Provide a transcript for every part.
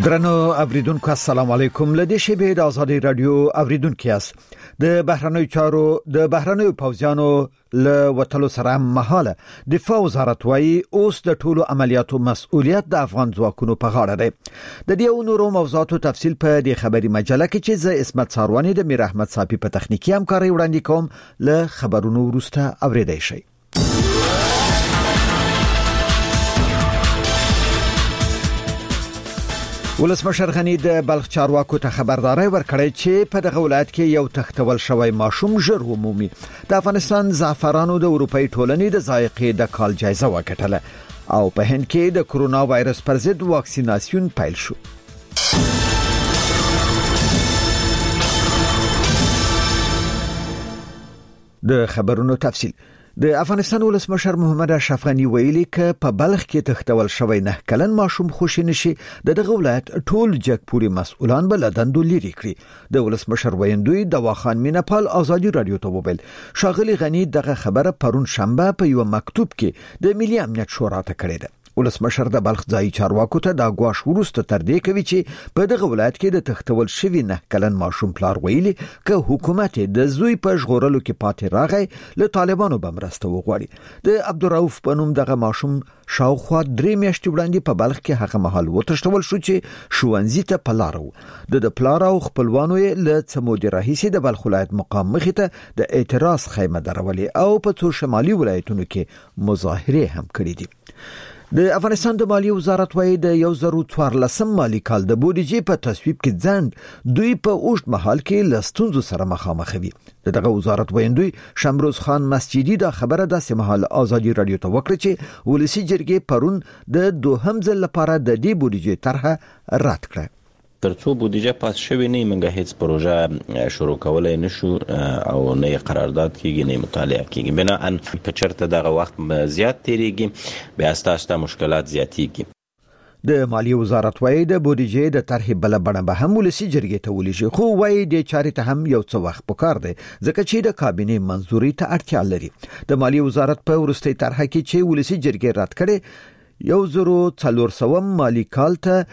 درنو اوریدونکو السلام علیکم. لدې شبې د ازادي رادیو اوریدونکو یاست. د بهرنیو پوځیانو له وټلو سره مهاله دفاع وزارت وايي اوس د ټولو عملیاتو مسؤلیت د افغان ځواکونو په غاړه دی. د دې نورو موضوعاتو تفصیل په دې خبري مجله کې چې زه اسمت ساروانی د میر احمد صافي په تخنیکی همکاري وړاندې کوم. له خبرونو وروسته اوریدئ شئ. ولسمشر غنی د بلخ چارواکو ته خبرداري ورکړې چې په دغه ولایت کې یو تختول شوی ماشوم ژر عمومي د افغانستان زعفرانو د اروپאי ټولنې د ذایقې د کال جایزه وګټله او په هند کې د کرونا وایرس پر ضد واکسیناسیون پیل شو. د خبرونو تفصیل. د افغانستان ولسمشر محمد اشرف غنی ویلي ک په بلخ کې تختول شوی 9 کلن ماشوم خوشی نشي دغه ولایت ټول جګپوري مسؤلان بل دندو لري کړی. د ولسمشر ویندوی دواخان مینپال ازادي رادیو ته وویل شاغلی غنی دغه خبره پرون شنبه په یو مکتوب کې د ملي امنیت شورا ته کړی ده. ولسمشر د بلخ ځای چارواکو ته د غواش ورسته تر دې کوي چې په دغه ولایت کې د تختول شوی 9 کلن ماشوم پلار ویلي ک حکومت د زوی په ژغورلو کې پاتې راغی له طالبانو بمرسته وغوړي. د عبدالرؤف بنوم دغه ماشوم شاوخوا 3 میاشتې وړاندې په بلخ کې هغه مهال وتښتول شو چې شوونځي ته پلارو د پلار او خپلوانو له څمود راهیسي د بلخ ولایت مقام مخې ته د اعتراض خیمه درولې او په څو شمالي ولایتونو کې مظاهره هم کړې دي. د افغانستان د مالیې وزارت وايي د 2014 مالی کال د بودیجې په تصویب کې ځند دوی په اوږد مهال کې لستونزو سره مخامخ وي. دغه وزارت ویندوی شمروز خان مسجدي دا خبره د سمحال ازادي رادیو ته وکړه چې ولسی جرګې پرون د دوهم ځل لپاره د دې بودیجې طرحه رد کړه. ترڅو بودیجه پاس شوی نه منګه هیڅ پروژه شروع کولای نشو او نه قرارداد کیږي نه مطالعه کیږي. بناءن په چرته دغه وخت زیات تیریږي بیا ستاسو مشکلات زیاتیږي. د مالیې وزارت وايي د بودیجې د طرح بل بڼه به هم ولسی جرګې ته ولېږي خو وايي د چارې ته هم یو څه وخت پکار دی ځکه چې د کابینې منځوري ته اړتیا لري. د مالیې وزارت په ورستۍ طرح کې چې ولسی جرګې رد کړي 1400 مالی کال ته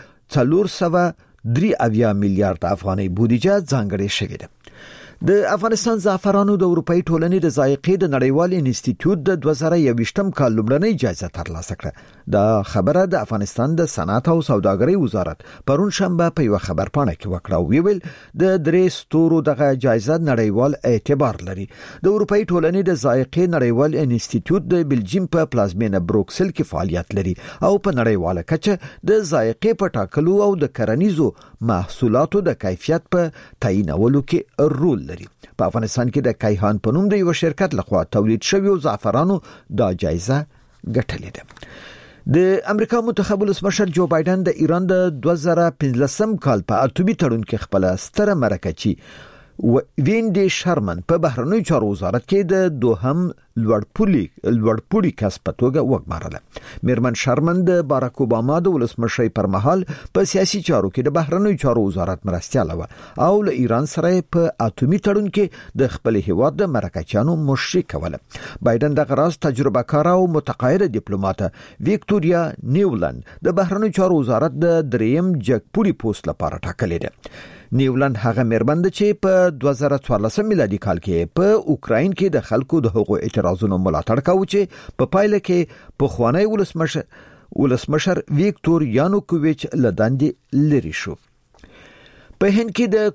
403 میلیارډ افغاني بودیجه ځانګړې شوې ده. د افغانستان زعفرانو د اروپאי ټولنې د ذایقې د نړیوال انسټیټیوټ د 2021 کال لومړنۍ جایزه ترلاسه کړه. دا خبره د افغانستان د صنعت او سوداګرۍ وزارت پرون شنبه په یو خبرپاڼه کې وکړه او ویل د 3 ستورو دغه جایزه نړیوال اعتبار لري. د اروپאי ټولنې د ذایقې نړیوال انسټیټیوټ د بلجیم په پلازمینه بروکسل کې فعالیت لري او په نړیواله کچه د ذایقې په ټاکلو او د کرنیزو محصولاتو د کیفیت په تعیینولو کې رول لري. په افغانستان کې د کایهان په نوم د یو شرکت لخوا تولید شوی زعفرانو دا جایزه ګټلې ده. د امریکا منتخب ولسمشر جو بایدن د ایران د 2015 کال په اټومي تړون کې خپل ستره مرکه چی وینډي شرمن په بهرنیو چارو وزارت کې د دوهم لوړپوړي کس په توګه وګمارله. میرمن شرمن د باراک اوباما د ولسمشرۍ پر مهال په سیاسي چارو کې د بهرنیو چارو وزارت مرستياله و او له ایران سره په اټومي تړون کې د خپل هیواد د مرکچانو مشري کوله. بایدن د غراس تجربه کار او متقاعده ډیپلوماټ ویکټوریا نیولند د بهرنیو چارو وزارت د دریم جګپوري پوسټ لپاره ټاکلې ده. نیولند هغه مربند چې په 2014 میلادي کال کې په اوکراین کې د خلکو د حقوقو اعتراضونو ملاتړ کاوه چې په پایله کې په خوانی ولسمشر ویکټور یانوکوویچ لداندې لري شو. په هند کې د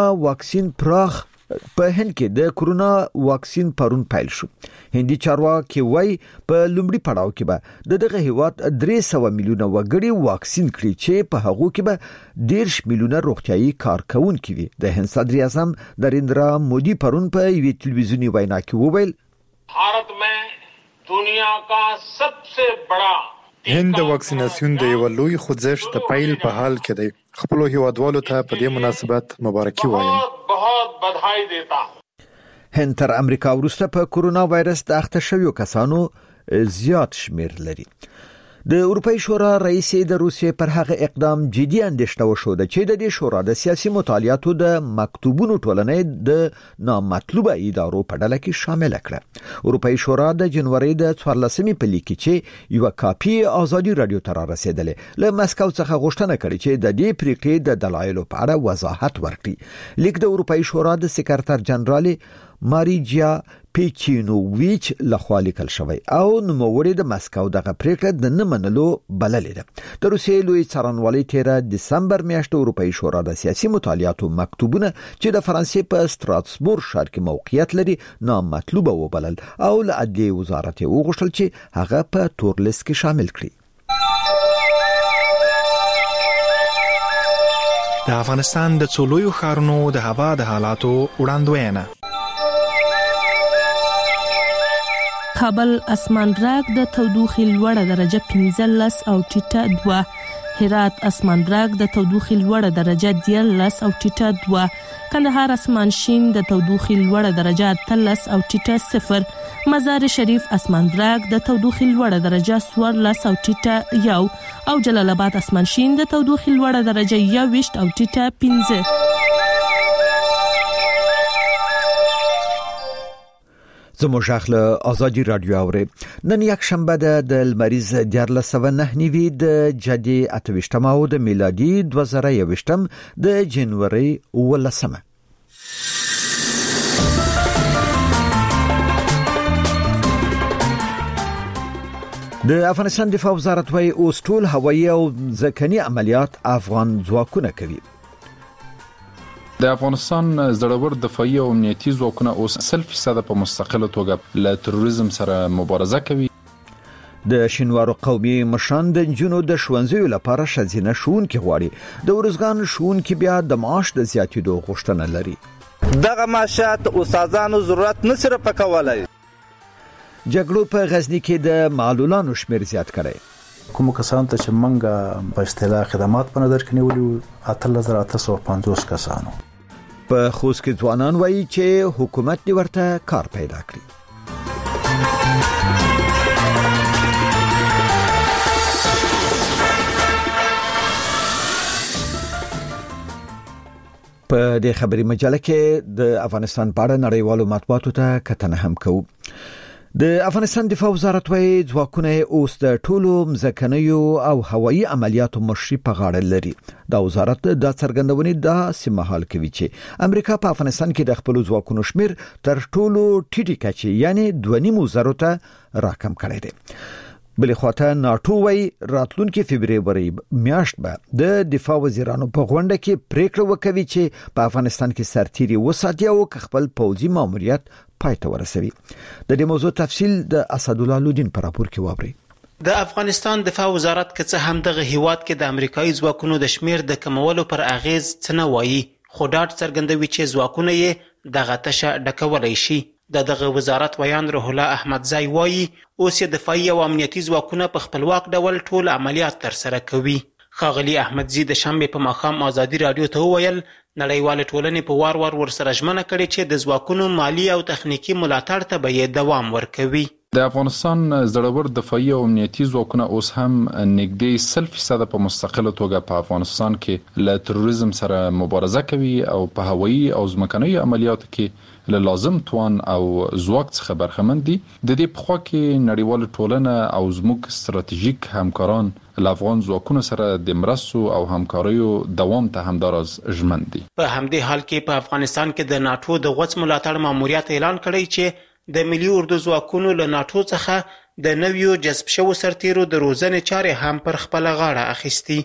کورونا واکسین پرون پیل شو. هندي چارواکي وایي په لومړي پړاو کې به دغه هیواد 300 میلیونه وګړي واکسین کړي چې په هغه کې به 10 میلیونه روغتيایي کارکونکي وي. د هند صدر اعظم نریندرا مودي پرون په یوه ټلویزیونی وینا کې وویل भारत में दुनिया का सबसे बड़ा هند د واکسیناسیون د یو لوی خوځښت د پیل په حال کې دی. خپل هیوادوالو ته په دې مناسبت مبارکي وایم. बहुत बधाई देता. هند تر امریکا وروسته په کورونا وایرس د اخته شویو کسانو زیات شمیر لري. د اروپای شورا رئیس د روسیې پر هغه اقدام جدي اندېښنه وښوده چې د دې شورا د سیاسي مطالعاتو د مکتوبونو ټولنې د نامطلوبه ادارو په ډله کې شامل کړه. اروپای شورا د جنوري د 14مې په لیک کې یو کاپي ازادي رادیو ته رسیدلې له مسکو څخه غوښتنه کړې چې د دې پریکړې د دلایلو په اړه وضاحت ورکړي. لیک د اروپای شورا د سکرټر جنرال ماریجیا پیچینوویچ لخوا لیکل شوی او نوموړي د مسکو دغه پریکړه د نه منلو بللې ده. د روسیې لوی څارنوالۍ 13 دسمبر میاشت اروپای شورا د سیاسي مطالعاتو مکتوبونه چې د فرانسې په ستراسبورګ ښار کې موقعیت لري نامطلوبه وبلل او له عدلیې وزارت وغوښتل چې هغه په تور لیست کې شامل کړي. د افغانستان د څولویو ښارونو د هوا د حالاتو وړاندوینه. کابل اسمانرګ د تودوخې لوړه درجه 15 او ټیټه 2. هرات اسمانرګ د تودوخې لوړه درجه 13 او ټیټه 2. کندهار اسمان شین د تودوخې لوړه درجه 13 او ټیټه 0. مزار شریف اسمانرګ د تودوخې لوړه درجه 14 او ټیټه 1 او جلال آباد اسمان شین د تودوخې لوړه درجه 21 او ټیټه 15. زموږ اخله ازادي رادیو اوري. نن یک شنبه د لمریز 1409 د جدي 28 او د میلادي 2021 د جنوري 18. د افغانستان دفاع وزارت وايي اوس ټول هوایي او ځمکني عملیات افغان ځواکونه کوي. د افغانستان زړور دفاعي او امنیتي ځواکونه اوس 100% په مستقله توګه له تروریزم سره مبارزه کوي. د شینوارو قومي مشران د جنونو د ښوونځیو لپاره ښځینه ښوونکي غواړي. د ورزګان ښوونکي بیا د معاش د زیاتېدو غوښتنه لري. دغه معاشات استادانو ضرورت نه سره پکولای. جګړو په غزنی کې د معلولانو شمیر زیات کړي. کوم کسان ته چې منګه په اصطلاح خدمات په نظر کې نیولې 8850 کسانو. په خوست کې ځوانان وایي چې حکومت دې ورته کار پیدا کړي. په دې خبري مجله کې د افغانستان په اړه نړیوالو مطبوعاتو ته کتنه هم کوو. د افغانستان دفاع وزارت وايي ځواکونه اوس د ټولو مځکنیو او هوایي عملیاتو مشري په غاړه لري. دا وزارت د څرګندونې د سیمهال کوي چې امریکا په افغانستان کې د خپل ځواکونو شمیر تر ټولو ټیټی کچې یعنی 2.5 ته راکم کړی دی. بلې خواته ناتو وايي راتلونکي فبرवरी میاشت به د دفاع وزیرانو په غونډه کې پریکړه وکوي چې په افغانستان کې سرتیري وساتي او خپل پوځي ماموریت پای ته ورسوي. د دې موضوع تفصیل د اسد الله لودین پر راپور کې واوري. د افغانستان دفاع وزارت که څه هم دغه هیواد کې د امریکایي ځواکونو د شمیر د کمولو پر اغیز څه نه وایي، خو ډاډ څرګندوي چې ځواکونه یې دغه تشه ډکولای شي. دغه وزارت ویان روح الله احمدزی وایي اوس یې دفاعي او امنیتي ځواکونه په خپلواک ډول ټول عملیات ترسره کوي. ښاغلي احمدزی د شنبې په ماښام ازادي رادیو ته وویل نړیوال ټولنې په وار وار ورسره ژمنه کړې چې د ځواکونو مالی او تخنیکی ملاتړ ته به یې دوام ورکوي. د افغانستان زړور دفاعي او امنیتي ځواکونه اوس هم نږدې 100% په مستقله توګه په افغانستان کې له تروریزم سره مبارزه کوي او په هوایي او ځمکني عملیاتو کې له لازم توان او ځواک څخه برخمن دي. د دې په خوا کې نړیوال ټولنه او زموږ ستراتیژیک همکاران له افغان ځواکونو سره د مرستو او همکاریو دوام ته همداراز ژمن دي. په همدې حال کې په افغانستان کې د ناتو د غوڅ ملاتړ ماموریت اعلان کړی چې د ملي اردو ځواکونو له ناتو څخه د نویو جذب شوو سرتیرو د روزنې چارې هم پر خپل غاړه اخیستي.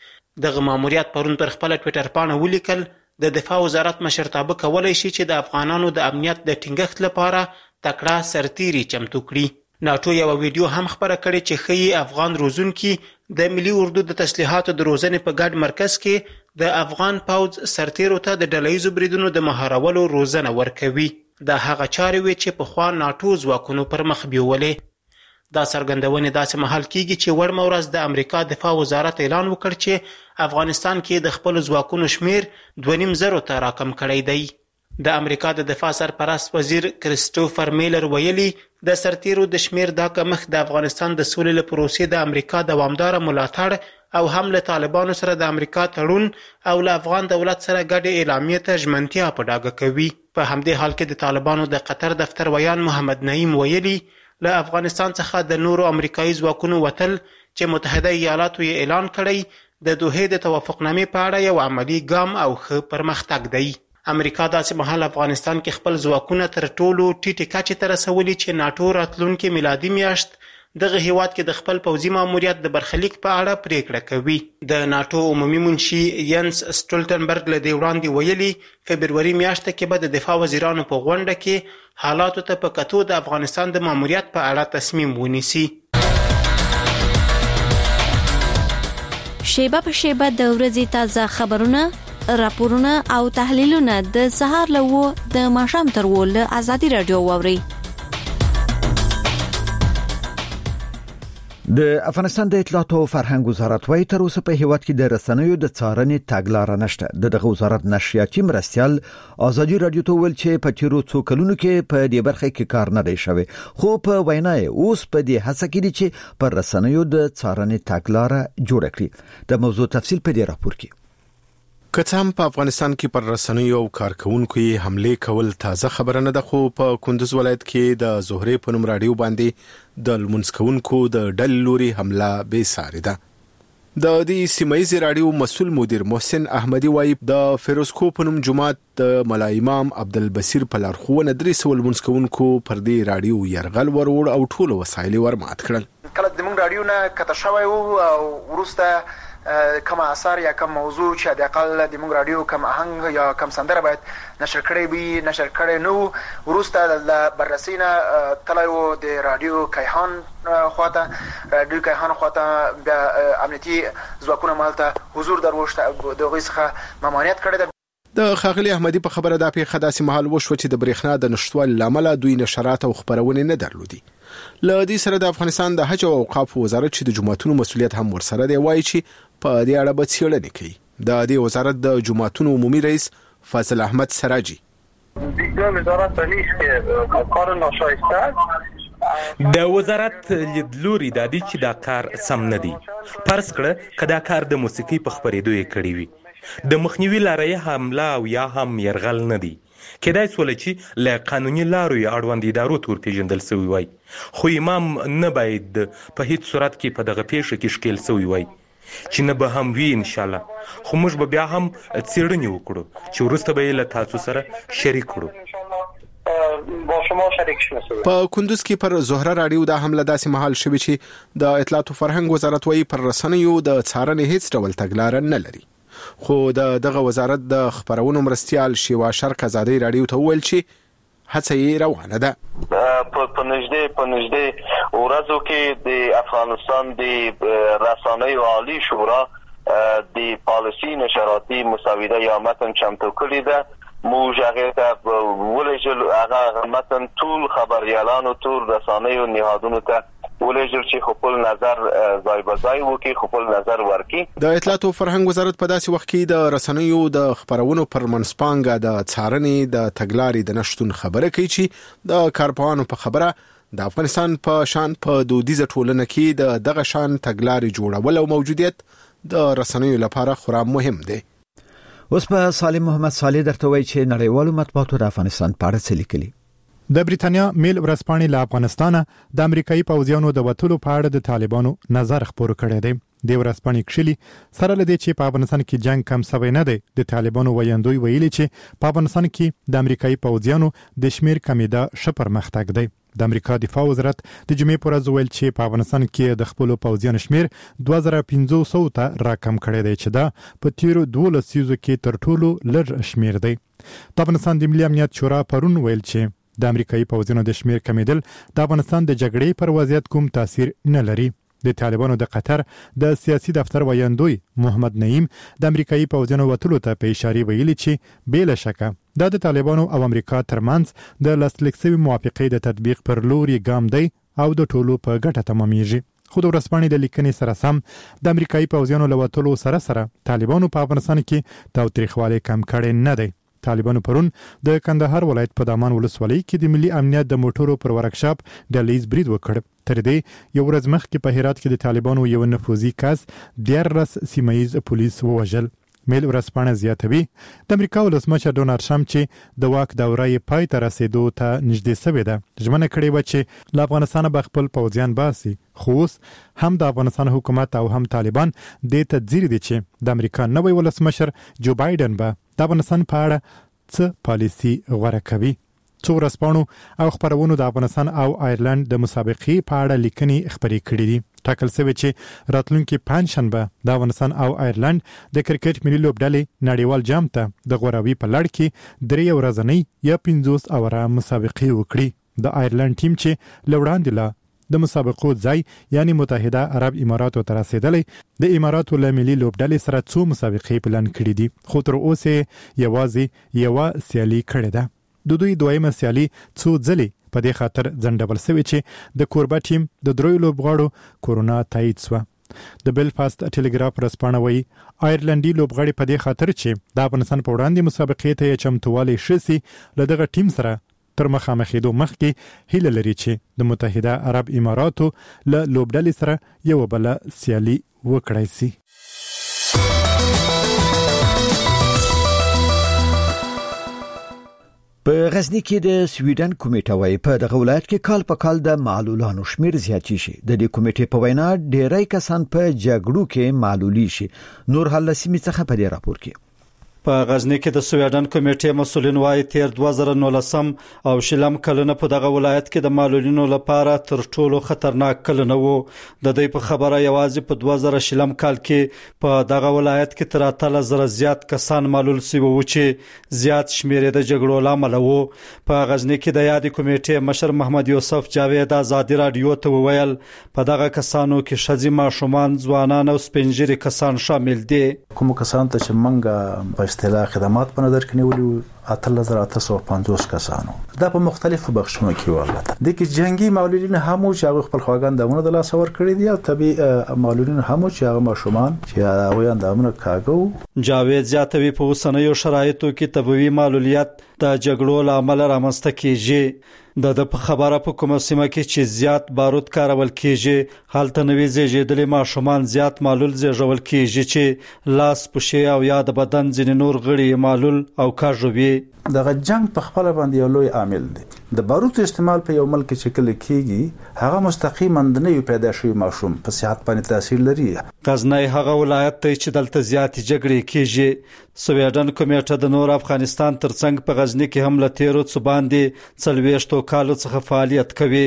دغه ماموریت پرون پر خپل ټویټر پاڼه ولیکل د دفاع وزارت مشرتابه کولای شي چې د افغانانو د امنیت د ټینګښت لپاره تکړه سرتیري چمتو کړي. ناتو یو ویډیو هم خبره کړې چې ښیي افغان روزونکي د ملي اردو د تسلیحاتو د روزنې په ګډ مرکز کې د افغان پوځ سرتیرو ته د ډلهییزو بریدونو د مهارولو روزنه ورکوي. دا هغه چارې وې چې پخوا ناتو ځواکونو پر مخ بیولې. دا څرګندونې داسې مهال کیږي چې وړمه ورځ د امریکا دفاع وزارت اعلان وکړ چې افغانستان کې د خپل ځواکونو شمیر 2.5 ته راکم کړی دی. د امریکا د دفاع سرپرست وزیر کریسټوفر میلر ویلي د سرتیرو د شمیر دا کمښت د افغانستان د سولې له پروسې د امریکا دوامداره ملاتړ او هم له طالبانو سره د امریکا تړون او له افغان دولت سره ګډې اعلامیې ته ژمنتیا په ډاګه کوي. په همدې حال کې د طالبانو د قطر دفتر ویان محمد نعیم ویلي له افغانستان څخه د نورو امریکایي ځواکونو وتل چې متحده ایالاتو یې اعلان کړی د دوحې د توافقنامې په اړه یو عملی ګام او ښه پرمختګ دی. امریکا داسې مهال افغانستان کې خپل ځواکونه تر ټولو ټیټې کچې ته رسولي چې ناټو راتلونکې میلادي میاشت دغه هیواد کې د خپل پوځي ماموریت د برخلیک په اړه پریکړه کوي. د ناټو عمومي منشي ینس سټولټنبرګ له دې وړاندې ویلي فبروري میاشت کې به د دفاع وزیرانو په غونډه کې حالاتو ته په کتو د افغانستان د ماموریت په اړه تصمیم ونیسي. شیبه په شیبه د ورځې تازه خبرونه، راپورونه او تحلیلونه د سهار له د ماښام تر له ازادي رادیو واوري. د افغانستان د اطلاعات او فرهنګ وزارت وايي تر اوسه په هیواد کې د رسنیو د څارنې تګلارې نشته. دغه وزارت نشریاتي مرستیال ازادي رادیو ته ویل چې په تیرو څو کلونو کې په دې برخه کې کار نه دی شوی، خو په وینا یې اوس په دې هڅه کې دي چې پر رسنیو د څارنې تګلارې جوړ کړي. د موضوع تفصیل په دې راپور کې. کڅام په افغانستان کې پر رسنیو او کارکونکو حمله کول تازه خبره نه ده، خو په کندوز ولایت کې د زهره په نوم رادیو باندې د لمونځکونکو د ډلې لوري حمله به ساري ده. د دې سیمایي رادیو مسؤل مدیر محسن احمدي وايي د فیروزکو په نوم جماعت د ملا امام عبدالبصیر په لارښوونه 300 لمونځکونکو پر دې رادیو يرغل ورور او ټول وسایل ورمات کړل. کله د موږ رادیو نه کته شوی او ورسته کم اثر یا کم موضوع چې د اقل د موږ رادیو کم آهنګ یا کم سندره باید نشر کړي نو ورسته د بررسینا تلایو د رادیو کیهان خواته بیا امنیتي ځواکونه مالته حضور دروشته د غیڅه ممانعت کړی. د خاغلی احمدي په خبره د پیښه داسې محل وشو چې د برېښنا د نشټوالي لامل دوی نشرات او خبرونه نه درلودي. لدې سره د افغانستان د حج او اوقاف وزارت چې د جمعتونو مسؤلیت هم ورسره دی وایي چې په دې اړه به څېړنه کوي. د دې وزارت د جمعتونو عمومي رئیس فاضل احمد سراجي د وزارت رئیس کې کار ناشایسته د وزارت لیدلوري د دې چې دا کار سم نه دی. پرس کړه کدا کار د موسیقي په خبرېدو یې کړی وي. د مخنیوي لارې حمله او یا هم يرغل نه دی. کېدای سول چې له قانوني لارو اړوند ادارو تور پیژندل شوی وای، خو امام نه باید په هیڅ صورت کې په دغه پیښه کې شکل شوی وای چې نه به هم وی ان شاء الله. خو موږ به بیا هم څېړنې وکړو چې ورسته به له تاسو سره شریک کړو. په کندوز کې پر زهره رادیو د حمله داسې محل شوی چې د اطلاعات او فرهنګ وزارت وايي پر رسنیو د څارنې هیڅ ډول تګلارې نه لري. خو دغه وزارت د خبرونو مرستیال شیوا شرق ازادي رادیو ته ویل چې هڅه یې روانه ده. په نږدې ورځو کې د افغانستان د رسنیو عالی شورا د پالیسي نشراتي مسوده یا متن چمتو کړی ده. موږ هغه ته ولېږل هغه متن ټول خبريالانو ټول رسنیو نهادونو ته ولېږل چې خپل نظر ځای په ځای وکړي، خپل نظر ورکړي. د اطلاعات او فرهنګ وزارت په داسې وخت کې د رسنیو د خبرونو پر منسپانګه د څارنې د تګلارې د نشټون خبره کوي چې د کارپوهانو په خبره د افغانستان په شان په دودیزه ټولنه کې دغه شان تګلارې جوړول او موجودیت د رسنیو لپاره خورا مهم دی. اوس په سالم محمد صالح درته وایي چې نړیوالو مطبوعاتو د افغانستان په اړه څه لیکلي. د بریتانیا میل ورځپاڼې له افغانستانه د امریکایي پوځیانو د وټولو په اړه د طالبانو نظر خبر کړی دی. د ورځپاڼې کښلي سره لدی چې په افغانستان کې جنگ کم سوی نه دی. د طالبانو ویاندوی ویلي چې په افغانستان کې د امریکایي پوځیانو د شمیر کمیدا شپر مختګ دی. د امریکا دفاع وزارت د جمعې پر ورځ ویل چې په افغانستان کې د خپل پوځیانو شمیر 2500 ته راکم کړی دی چې دا په تیرو 12 سیزو کې تر ټولو لږ شمیر دی. د افغانستان د ملي امنیت شورا پرون ویل چې د امریکایي پوځیانو د شمیر کمیدل د افغانستان د جګړې پر وضعیت کوم تاثیر نه لري. د طالبانو د قطر د سیاسي دفتر ویاندوی محمد نعیم د امریکایي پوځیانو وټولو ته په اشاره ویلي چې بلا شکه د طالبانو او امریکا ترمنځ د لاسلیک شوی موافقې د تطبیق پر لوري ګام دی او د ټولو په ګټه تمامېږي. خو د ورځپاڼې د لیکنې سره سم د امریکایي پوځیانو له وټولو سره طالبانو په افغانستان کې تاوتریخوالی کم کړی نه دی. طالبانو پرون د کندهار ولایت په دامان ولسوالۍ کې د ملي امنیت د موټرو پر ورکشاپ ډلیز برید وکړ. تر دې یو ورځ مخکې په هرات کې د طالبانو یو نفوذي کس 14 سیمایي پولیس ووژل. میل ورځپاڼه زیاتوي د امریکا ولسمشر ډونالد ټرمپ چې د واک دوره یې پای ته رسیدو ته نږدې شوې ده ژمنه کړې و چې له افغانستان به خپل پوځیان باسي، خو اوس هم د افغانستان حکومت او هم طالبان دې ته ځیر دي چې د امریکا نوی ولسمشر جو بایدن به د افغانستان په اړه څه پالیسي غوره کوي. څو ورځپاڼو او خبرونو د افغانستان او آیرلند د مسابقې په اړه لیکنې خبرې کړې دي. ټاکل شوی چې راتلونکي پنځشنبه د افغانستان او آیرلند د کرکټ ملي لوبډلې نړیوال جام ته د غوراوي په لړ کې 3 ورځنۍ یا 50 اوره مسابقې وکړي. د آیرلند ټیم چې لوړاندې لا د مسابقو ځای یعنی متحده عرب اماراتو ته رسیدلې د اماراتو له ملي لوبډلې سره څو مسابقې پلان کړې دي، خو تر اوسه یوازې یو سیالي کړې ده. د دوی دویمه سیالي څو ځلې په دې خاطر ځنډول شوې چې د کوربه ټیم د دروي لوبغاړو کورونا تایید شو. د بلفاست ټلګراف ورځپاڼه وایي آیرلندي لوبغاړي په دې خاطر چې د افغانستان په وړاندې مسابقې ته چمتووالی شسي له دغه ټیم سره تر مخامخېدو مخکې هیله لري چې د متحده عرب اماراتو له لوبډلې سره یو بل سیالي وکړای شي. په غزنی کې د سویډن کمیټه وايي په دغه ولایت کې کال په کال د معلولانو شمیر زیات شي. د دې کمیټې په وینا ډېری کسان په جګړو کې معلولي شي. نور حل سیمې څخه په دې راپور کې په غزنی کې د سویډن کمیټې مسولین وايي تیر 2019 او شلم کلونه په دغه ولایت کې د معلولینو لپاره تر ټولو خطرناک کلونه وو. د دې په خبره یوازې په 2000 شلم کال کې په دغه ولایت کې تر 3000 زیات کسان معلول شوي وو چې زیات شمیر د جګړو لامل وو. په غزنی کې د یادې کمیټې مشر محمد یوسف جاوید آزادي رادیو ته وویل په دغه کسانو کې ښځې، ماشومان، ځوانان او سپینږیري کسان شامل دي. کوم کسان ته چې منګه اصطلاح خدمات په نظر کې نیولې 8850 کسانو دا په مختلفو بخشونو کې ولته د کې جنگي معلولین هم چې خپل خواګان دمونه د لاس ور کړی دي او طبي معلولین هم چې هغه ماشومان چې هغه اندامونه کاغو. جاوید زیاتوي په اوسنیو شرایطو کې طبي معلولیت د جګړو لامل رامنځته کیږي. د په خبره په کومه سیمه کې چې زیات بارود کارول کیږي هلته نوې زیږیدلې ماشومان زیات معلول زیږول کیږي چې لاس پښې او یا د بدن ځینې نور غړي معلول او کاږوي. دغه جنگ په خپل باندې یو لوی عامل دی. د بارود استعمال په یو ملک کې شکل کیږي هغه مستقیما د نوې پیدا شوی ماشوم په صحت باندې تاثیر لري. غزنی هغه ولایت دی چې دلته زیات جګړې کیږي. سویډن کمیټه د نور افغانستان ترڅنګ په غزنی کې هم له تیرو څو باندې 40 کالو څخه فعالیت کوي.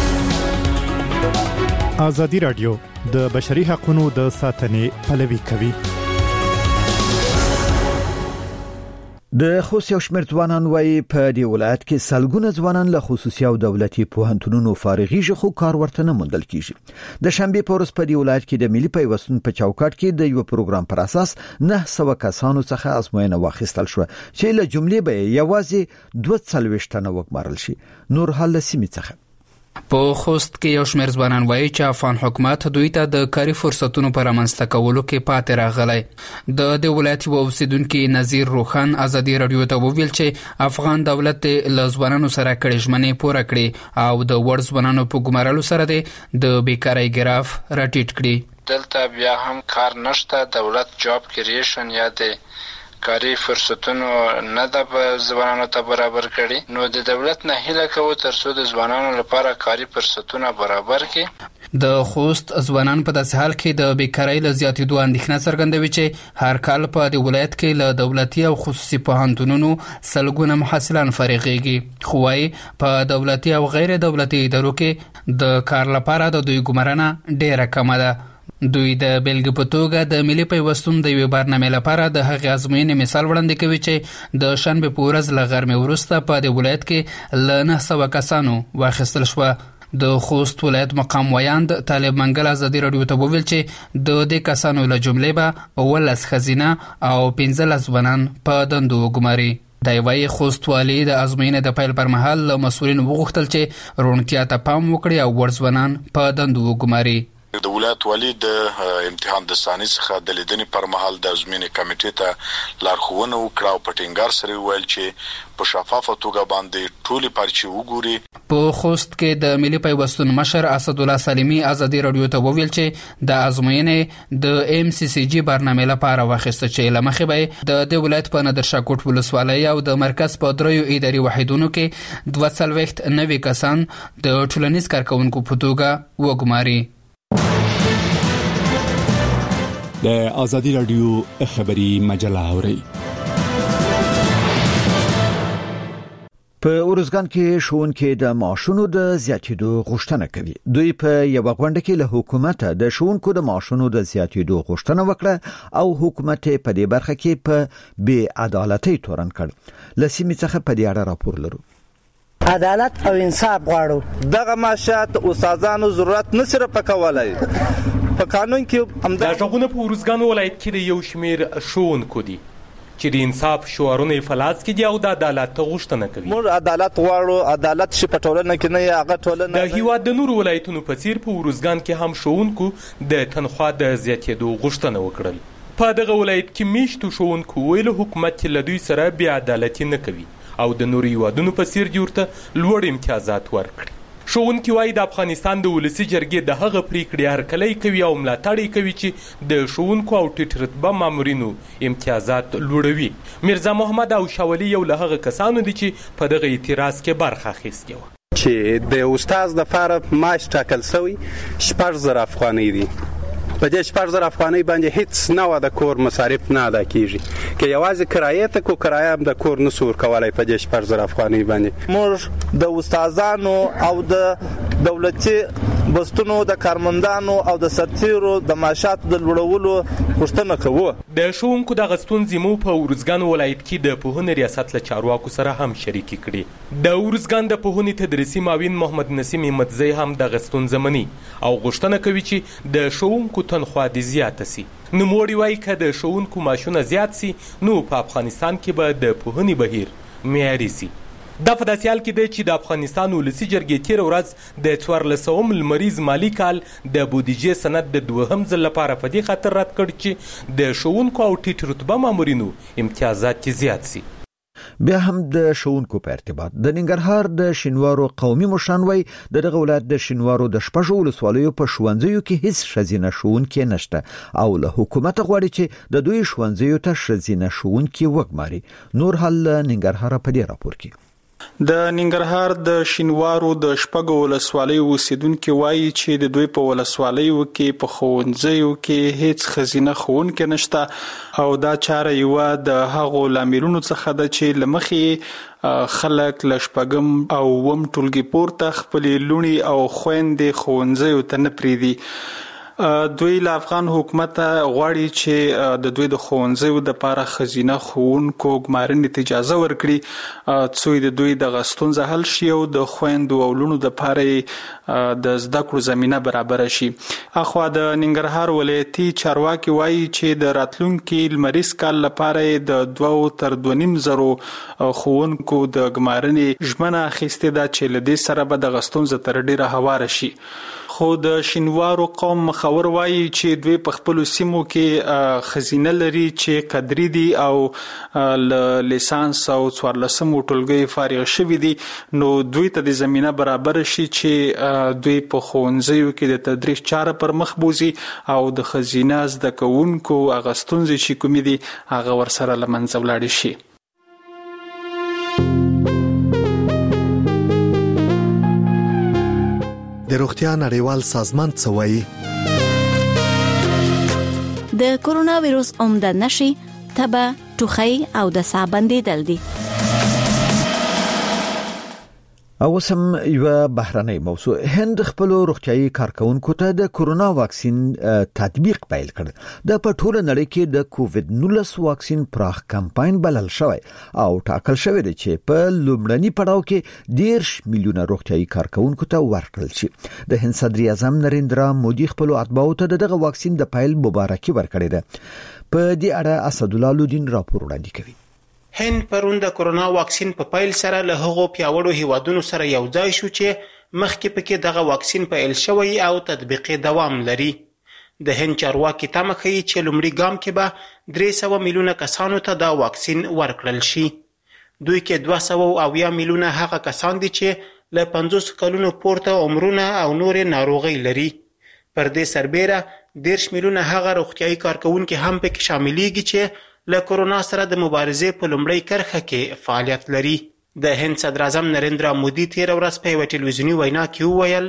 آزادي رادیو د بشري حقوقو د ساتنې پلوي کوي. د خوست یو شمېر ځوانان وايي په دې ولایت کې سلګونه ځوانان له خصوصي او دولتي پوهنتونونو فارغېږي خو کار ورته نه موندل کیږي. د شنبې په ورځ په دې ولایت کې د ملي پیوستون په چوکاټ کې د یو پروګرام پر اساس 900 کسانو څخه ازموینه واخیستل شو چې له جملې به یوازې 240 تنه وګمارل شي. نور حل سیمې څخه په خوست کې یو شمېر ځوانان وایي چې افغان حکومت دوی ته د کاري فرصتونو پر رامنځته کولو کې پاتې راغلی. د دې ولایت یو اوسیدونکي نذیر روخان آزادي رادیو ته وویل چې افغان دولت له ځوانانو سره کړي ژمنې پوره کړي او د وړ ځوانانو په ګمارلو سره د بیکارۍ ګراف راټیټ کړي. دلته بیا هم کار نشته. دولت جاب کریشن یا د کاری فرصتونو نه د ځوانانو ته برابر کړي. نو د دولت نه هیله کوو ترڅو د ځوانانو لپاره کاری فرصتونه برابر کړي. د خوست ځوانان په داسې حال کې د بیکارۍ له زیاتېدو اندېښنه څرګندوي چې هر کال په دې ولایت کې له دولتي او خصوصي پوهنتونونو سلګونه محصلان فارغېږي. خو وايي په دولتي او غیر دولتي ادارو کې د کار لپاره د دوی ګمارنه ډېره کمه ده. دوی د بیلګې په توګه د ملي پیوستون د یوې برنامې لپاره د هغې ازموینې مثال وړاندې کوي چې د شنبې په ورځ له غرمې وروسته په دې ولایت کې له 900 کسانو واخیستل شوه. د خوست ولایت مقام ویاند طالب منګل آزادي رادیو ته وویل چې د دې کسانو له جملې به 18 ښځینه او 15 ځوانان په دندو وګماري. د وایي خوست والي د ازموینې د پیل پر مهال له مسؤلینو وغوښتل چې روڼتیا ته پام وکړي او ور ځوانان په دندو وګماري. د ولایت والی د امتحان د ثاني څخه د لیدنې پر مهال د ازموینې کمیټې ته لارښوونه وکړه او په ټینګار سره ویل چې په شفافه توګه باندې ټولي پرچې وګوري. په خوست کې د ملي پیوستون مشر اسد الله سالمي ازادي رادیو ته وویل چې د ازموینې د MCCG برنامه لپاره واخیسته چې لمخې به د ولایت په نادرشاه کوټ ولسوالۍ او د مرکز په دریو اداري وحیدونو کې 240 نوي کسان د ټولنیز کارکونکو په توګه وګماري. د ازادي رادیو خبري مجله اوري. په اورزګان کې ښوونکي د معاشونو د زیاتېدو غوښتنه کوي. دوی په یو غونډه کې له حکومت د ښوونکو د معاشونو د زیاتېدو غوښتنه وکړه او حکومت په دې برخه کې په بې عدالتۍ تورن کړ. لسیمې څخه په دې اړه راپور لرو. عدالت او انصاف غواړو. دغه معاشات استادانو ضرورت نه صرف پکولای په قانون کې هم د ژغونه په اورزګان ولایت کې د یو شمیر ښوونکو دي چې د انصاف شعارونه فلاس کې دی او د عدالت غوښتنه کوي. موږ عدالت غواړو. عدالت شي په ټولنه کې نه هغه ټولنه د هیواد د نورو ولایتونو په څیر په اورزګان کې هم ښوونکو د تنخوا د زیاتېدو غوښتنه وکړل. په دغه ولایت کې میشتو ښوونکو ویل حکومت له دوی سره بې عدالتي نه کوي او د نورو هیوادونو په څیر دوی ورته لوړ امتیازات ورکړي. ښوونکي وایي د افغانستان د ولسي جرګې د هغه پریکړې هرکلی کوي او ملاتړ کوي چې د ښوونکو او ټیټ رتبه مامورینو امتیازات لوړوي. میرزا محمد او شاولي یو له هغه کسانو دي چې په دغه اعتراض کې برخه اخیستې وه. چې د استاد لپاره معاش ټاکل شوی 4000 افغانۍ دي. په دې 4000 افغانۍ باندې هیڅ نه د کور مصارف نه ادا کیږي. که یوازې کرایه ته کو کرایه هم د کور نه سور کولای په دې 4000 افغانۍ باندې. موږ د استادانو او د دولتي بستونو د کارمندانو او د سرتیرو د معاشاتو د لوړولو غوښتنه کوو. د ښوونکو د غستونزې مو په اورزګان ولایت کې د پوهنې ریاست له چارواکو سره هم شریکې کړي. د اورزګان د پوهنې تدریسي معاون محمد نسیم احمدزی هم د غستونزه مني او غوښتنه کوي چې د ښوونکو تنخوا دې زیاته سي. نوموړي وایي که د ښوونکو معاشونه زیات سي نو په افغانستان کې به د پوهنې بهیر معیاري سي. دا په داسې حال کې دی چې د افغانستان ولسي جرګې تېره ورځ د 1400 لمریز مالي کال د بودیجې سند د دوهم ځل لپاره په دې خاطر رد کړ چې د ښوونکو او ټیټ رتبه مامورینو امتیازات زیات سي. بیا هم د ښوونکو په ارتباط د ننګرهار د شینوارو قومي مشران وایي دغه ولایت د شینوارو د شپږو ولسوالیو په ښوونځیو کې هیڅ ښځینه ښوونکې نشته او له حکومت غواړي چې د دوی ښوونځیو ته ښځینه ښوونکې وګماري. نور حال ننګرهار په دې راپور کې. د ننګرهار د شینوارو د شپږو ولسوالیو اوسیدونکو وایي چې د دوی په ولسوالیو کې په ښوونځیو کې هیڅ ښځینه ښوونکې نشته او دا چاره یوه د هغو لاملونو څخه ده چې له مخې خلک له شپږم او اووم ټولګي پورته خپلې لوڼې او خویندې ښوونځیو ته نه پرېږدي. دوی له افغان حکومت غواړي چې د دوی د ښوونځیو دپاره ښځینه ښوونکو ګمارنې ته اجازه ورکړي څو د دوی دغه ستونزه حل شي او د خویندو او لوڼو دپاره د زده کړو زمینه برابره شي. اخوا د ننګرهار ولایتي چارواکي وایي چې د راتلونکي لمریز کال لپاره د 2 تر 2.5 زرو ښوونکو د ګمارنې ژمنه اخیستې ده چې له دې سره به دغه ستونزه تر ډیره هواره شي. خو د شینوارو قوم مخور وایي چې دوی په خپلو سیمو کې ښځینه لري چې قدري دي او له لیسانس او 14مو ټولګیو فارغ شوي دي نو دوی ته د زمینه برابر شي چې دوی په ښوونځیو کې د تدریس چاره پر مخ بوزي او د ښځینه زده کوونکو هغه ستونزې چې کومې دي هغه ورسره له منځه ولاړې شي. د روغتیا نړیوال سازمان څه وایي؟ د کورونا وایروس عمده نشي تبه، ټوخی او د ساه بندیدل دي. او سم یو بهرنۍ موضوع. هند خپل روغتيایي کارکونکو ته د کورونا واکسین تطبیق پیل کړ. د پټوله نړۍ کې د کووید-19 واکسین پراخ کمپاین بلل شوی او ټاکل شوی دی چې په لومړني پړاو کې 10 میلیونه روغتيایي کارکونکو ته ورکړل شي. د هند صدر اعظم نریندرا مودي خپل اتباعو ته دغه واکسین د پیل مبارکي ورکړې ده. په دې اړه اسد الله لودین راپور وړاندې کوي. هند پرون د کورونا واکسین په پیل سره له هغو پیاوړو هیوادونو سره یو ځای شو چې مخکې پکې دغه واکسین پیل شوی او تطبیقي دوام لري. د هند چارواکي تمه کوي چې لومړي ګام کې به 300 میلیونه کسانو ته دا واکسین ورکړل شي. دوی کې 280 میلیونه هغه کسان دي چې له 50 کلونو پورته عمرونه او نورې ناروغۍ لري. پر دې سربیره 10 میلیونه هغه روغتیايي کارکونکي هم پکې شاملېږي چې له کورونا سره د مبارزې په لومړۍ کرښه کې فعالیت لري. د هند صدر اعظم نریندرا مودي تیر ورځ په یوه ټلویزیوني وینا کې وویل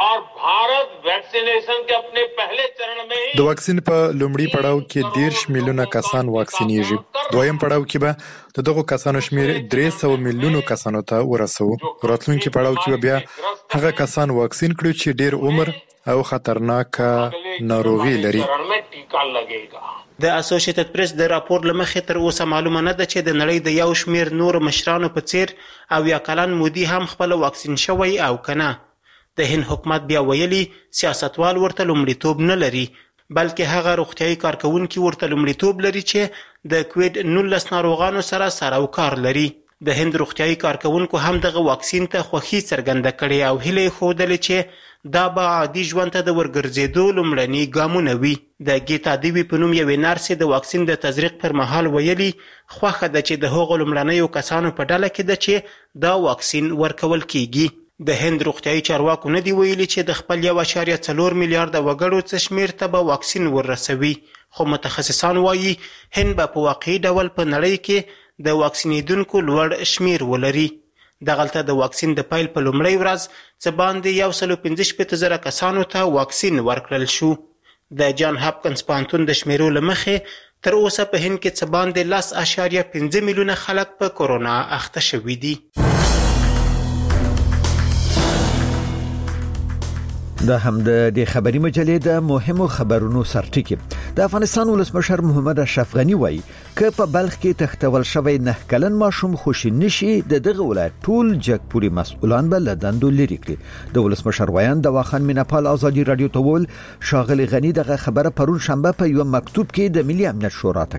د واکسین په لومړي پړاو کې 10 میلیونه کسان واکسینېږي. دویم پړاو کې به دغه کسانو شمیر 300 میلیونو کسانو ته ورسو. راتلونکي پړاو کې بیا هغه کسان واکسین کړو چې ډیر عمر او خطرناک ناروغي لري. د اسوسییټډ پریس د راپور لمخې تر اوسه معلومه نه ده چې د نړۍ د یو شمیر نور مشرانو په څیر او یا کلن مودي هم خپل واکسین شوی او کنه. د هند حکومت بیا ویلي سیاستوال ورته لومړیتوب نه لري، بلکې هغه روغتیايي کارکونکي ورته لومړیتوب لري چې د کووډ 19 ناروغانو سره او کار لري. د هند روغتیايي کارکونکو هم دغه واکسین ته خوښي څرګنده کړې او هیله ښودلې چې دا به عادي ژوند ته د ورګرځېدو لومړني ګامونه وي. د ګیتا دیوی په نوم یوې نرسې د واکسین د تزریق پر مهال ویلي خوښه ده چې د هغو لومړنیو کسانو په ډله کې ده چې دا واکسین ورکول کیږي. د هند روغتیايي چارواکو نه دی ویلي چې د خپل 1.4 میلیارډ وګړو څه شمیر ته به واکسین ورسوي، خو متخصصان وایي هند به په واقعي ډول په نړۍ کې د واکسینېدونکو لوړ شمیر ولري. دغلته د واکسین د پیل په لومړۍ ورځ څه باندې 145,000 کسانو ته واکسین ورکړل شو. د جان هاپکنز پوهنتون د شمیرو له مخې تر اوسه په هند کې څه باندې 10.5 میلیونه خلک په کورونا اخته شوي دي. دا هم د خبري مجلې د مهمو خبرونو سرټکی. د افغانستان ولسمشر محمد اشرف غنی وایي چې په بلخ کې تختول شوی 9 کلن ماشوم خوشی نشي دغه ولایت ټول جګپوري مسؤلان به لدندو لري کړي. د ولسمشر ویان د واخان میناپال ازادي رادیو ته ول شاغلی غنی دغه خبره پرون شنبه په یو مکتوب کې د ملي امنیت شورا ته